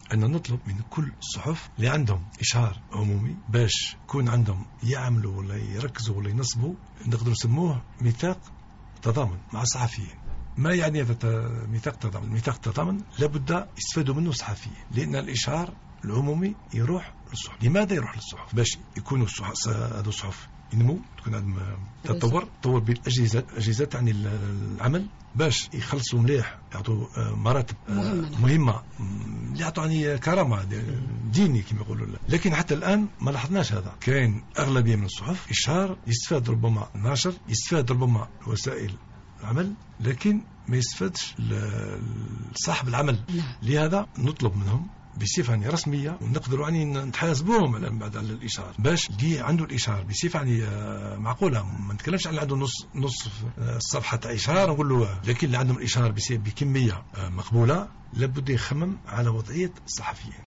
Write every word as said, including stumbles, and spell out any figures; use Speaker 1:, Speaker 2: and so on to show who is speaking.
Speaker 1: أن نطلب من كل الصحف اللي عندهم إشهار عمومي باش يكون عندهم يعملوا ولا يركزوا ولا ينصبوا، نقدر نسموه ميثاق تضامن مع الصحفيين. ما يعني هذا ميثاق تضامن؟ ميثاق التضامن لابد يستفادوا منه الصحفيين، لأن الإشهار العمومي يروح للصحف. لماذا يروح للصحف؟ باش يكونوا الصحف هذو الصحف ينمو، تكون عندهم تطور تطور بالأجهزة أجهزة تعني العمل باش يخلصوا مليح، يعطوا مراتب مهمة, مهمة اللي يعطوا يعني كرامة ديني كما يقولوا. لكن حتى الآن ما لاحظناش هذا. كاين أغلبية من الصحف إشهار يستفاد ربما الناشر، يستفاد ربما وسائل العمل، لكن ما يستفادش صاحب العمل. لهذا نطلب منهم بصفة يعني رسمية، ونقدروا يعني نتحاسبوهم على بعد على الإشهار، باش اللي عنده الإشهار بصفة يعني معقولة. ما نتكلمش على عنده نص نص صفحة إشهار نقول له، لكن اللي عندهم الإشهار بكمية مقبولة لابد يخمم على وضعية الصحفيين.